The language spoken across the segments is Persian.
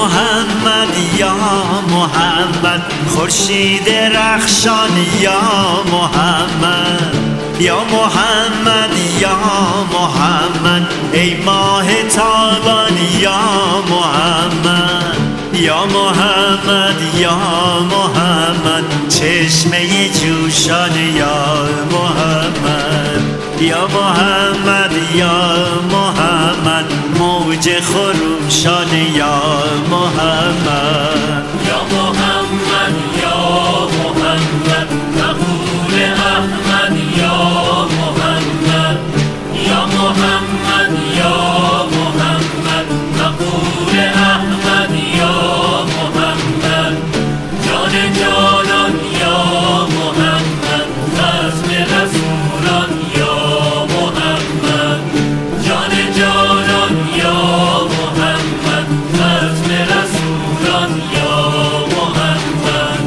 محمد یا محمد خورشید رخشان یا محمد یا محمد یا محمد ای ماه تابان یا محمد یا محمد یا محمد چشمه جوشان یا محمد یا محمد یا محمد موج خروشان یا محمد یا محمد یا محمد مقبول احمد یا محمد یا محمد یا محمد مقبول احمد یا محمد جان جانان یا محمد رسم رسولان یا محمد جان جانان یا محمد رسم رسولان یا محمد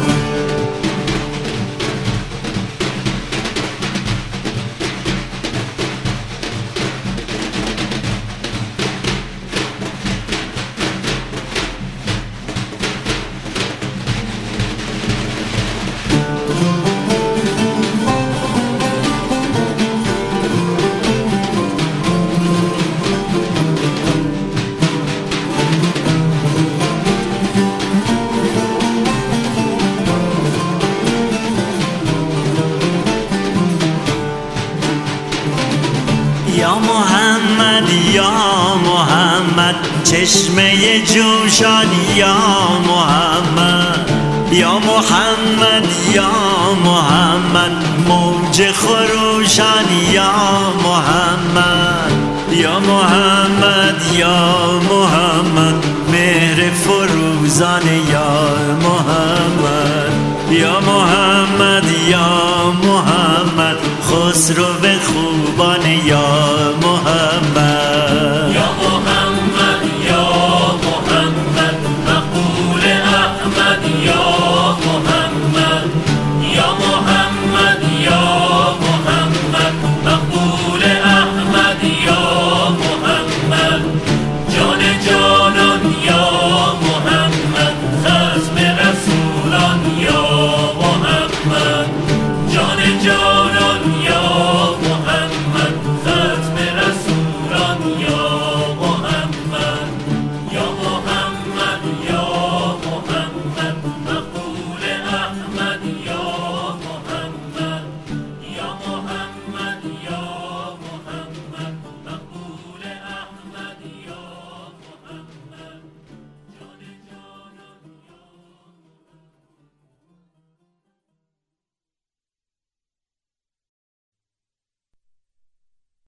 یا محمد یا محمد چشمه جوشان یا محمد یا محمد یا محمد موج خروشان یا محمد یا محمد یا محمد